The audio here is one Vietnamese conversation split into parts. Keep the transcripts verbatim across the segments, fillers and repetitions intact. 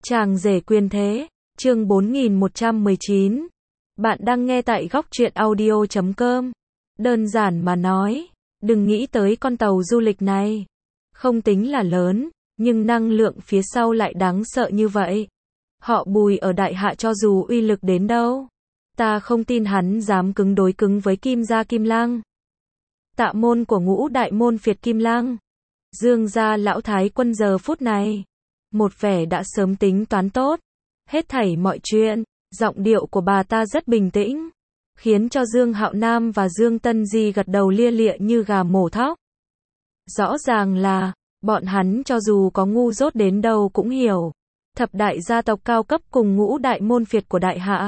Chàng rể quyền thế, chương bốn nghìn một trăm mười chín. Bạn đang nghe tại góc truyện audio chấm com. Đơn giản mà nói, đừng nghĩ tới con tàu du lịch này. Không tính là lớn, nhưng năng lượng phía sau lại đáng sợ như vậy. Họ Bùi ở Đại Hạ cho dù uy lực đến đâu, ta không tin hắn dám cứng đối cứng với Kim gia Kim Lăng. Tạ môn của Ngũ đại môn phiệt Kim Lăng. Dương gia lão thái quân giờ phút này, một vẻ đã sớm tính toán tốt, hết thảy mọi chuyện, giọng điệu của bà ta rất bình tĩnh, khiến cho Dương Hạo Nam và Dương Tân Di gật đầu lia lịa như gà mổ thóc. Rõ ràng là, bọn hắn cho dù có ngu dốt đến đâu cũng hiểu, thập đại gia tộc cao cấp cùng ngũ đại môn phiệt của Đại Hạ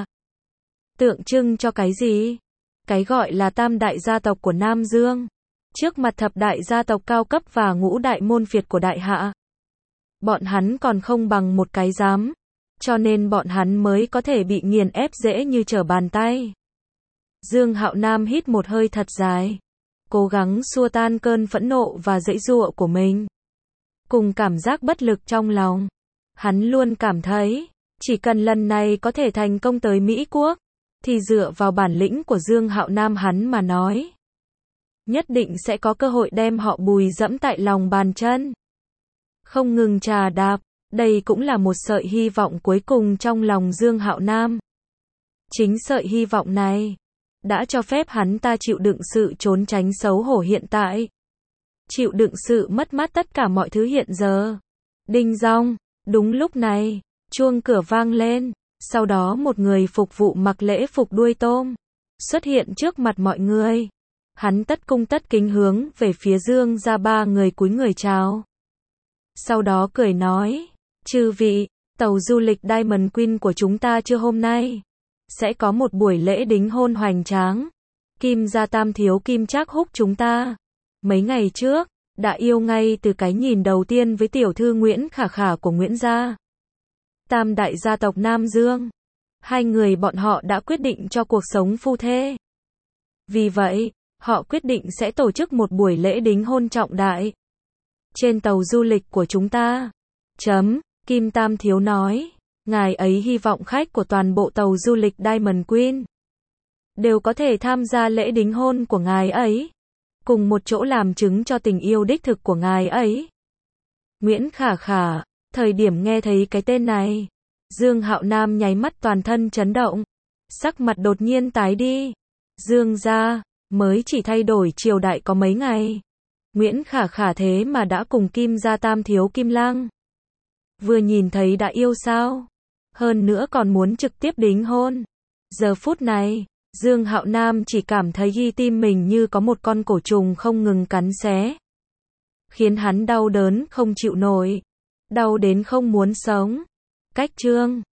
tượng trưng cho cái gì? Cái gọi là tam đại gia tộc của Nam Dương, trước mặt thập đại gia tộc cao cấp và ngũ đại môn phiệt của Đại Hạ, bọn hắn còn không bằng một cái dám, cho nên bọn hắn mới có thể bị nghiền ép dễ như trở bàn tay. Dương Hạo Nam hít một hơi thật dài, cố gắng xua tan cơn phẫn nộ và giãy giụa của mình. Cùng cảm giác bất lực trong lòng, hắn luôn cảm thấy, chỉ cần lần này có thể thành công tới Mỹ Quốc, thì dựa vào bản lĩnh của Dương Hạo Nam hắn mà nói, nhất định sẽ có cơ hội đem họ Bùi dẫm tại lòng bàn chân. Không ngừng trà đạp, đây cũng là một sợi hy vọng cuối cùng trong lòng Dương Hạo Nam. Chính sợi hy vọng này đã cho phép hắn ta chịu đựng sự trốn tránh xấu hổ hiện tại, chịu đựng sự mất mát tất cả mọi thứ hiện giờ. Đinh dong, đúng lúc này, chuông cửa vang lên, sau đó một người phục vụ mặc lễ phục đuôi tôm xuất hiện trước mặt mọi người. Hắn tất cung tất kính hướng về phía Dương gia ba người cúi người chào. Sau đó cười nói, chư vị, tàu du lịch Diamond Queen của chúng ta trưa hôm nay sẽ có một buổi lễ đính hôn hoành tráng. Kim gia tam thiếu Kim Trác Húc chúng ta, mấy ngày trước, đã yêu ngay từ cái nhìn đầu tiên với tiểu thư Nguyễn Khả Khả của Nguyễn gia. Tam đại gia tộc Nam Dương, hai người bọn họ đã quyết định cho cuộc sống phu thê. Vì vậy, họ quyết định sẽ tổ chức một buổi lễ đính hôn trọng đại trên tàu du lịch của chúng ta. Chấm, Kim Tam Thiếu nói, ngài ấy hy vọng khách của toàn bộ tàu du lịch Diamond Queen đều có thể tham gia lễ đính hôn của ngài ấy, cùng một chỗ làm chứng cho tình yêu đích thực của ngài ấy. Nguyễn Khả Khả, thời điểm nghe thấy cái tên này, Dương Hạo Nam nháy mắt toàn thân chấn động, sắc mặt đột nhiên tái đi. Dương gia, mới chỉ thay đổi triều đại có mấy ngày, Nguyễn Khả Khả thế mà đã cùng Kim gia tam thiếu Kim Lăng vừa nhìn thấy đã yêu sao? Hơn nữa còn muốn trực tiếp đính hôn. Giờ phút này, Dương Hạo Nam chỉ cảm thấy ghi tim mình như có một con cổ trùng không ngừng cắn xé, khiến hắn đau đớn không chịu nổi, đau đến không muốn sống. Cách chương